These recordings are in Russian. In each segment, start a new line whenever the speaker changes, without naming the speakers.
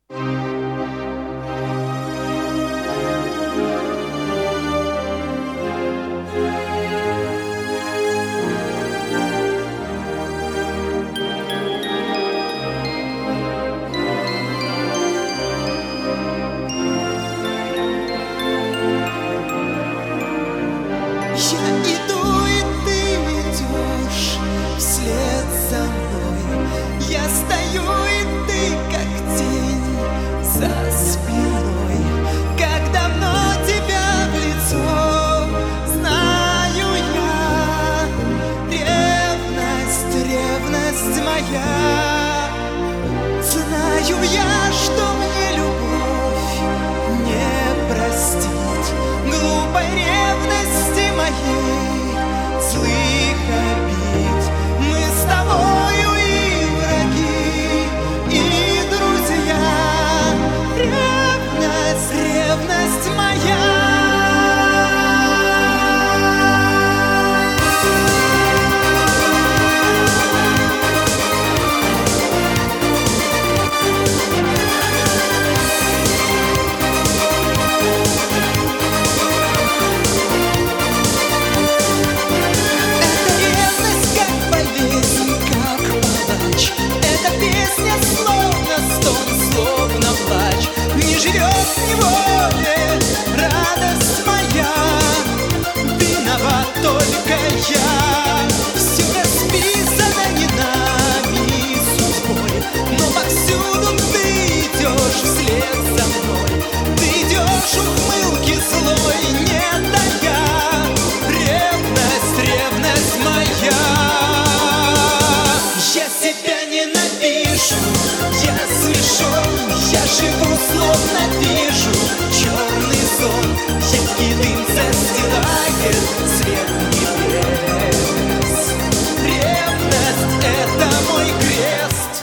Знаю я, что мне любовь не простит глупой ревности моей, злых обид. Мы с тобою и враги, и друзья. Ревность, ревность моя. Живет в неволе радость моя, виноват только я. Все расписано не нами судьбой, но повсюду ты идешь вслед за мной. Ты идешь ухмылки злой, не тая. Ревность, ревность моя. Я себя ненавижу, я смешон, я живу словно вижу черный сон. Едкий дым застилает свет небес. Ревность — это мой крест.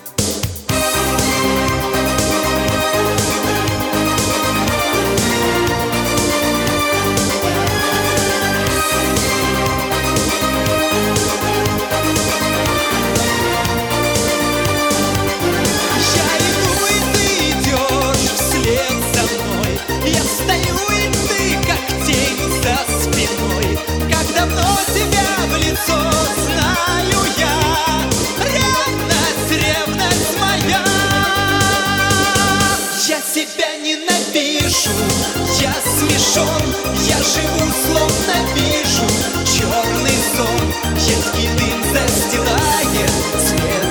Я стою, и ты, как тень за спиной. Как давно тебя в лицо знаю я. Ревность, ревность моя. Я себя ненавижу, я смешон, я живу, словно вижу черный сон. Едкий дым застилает свет.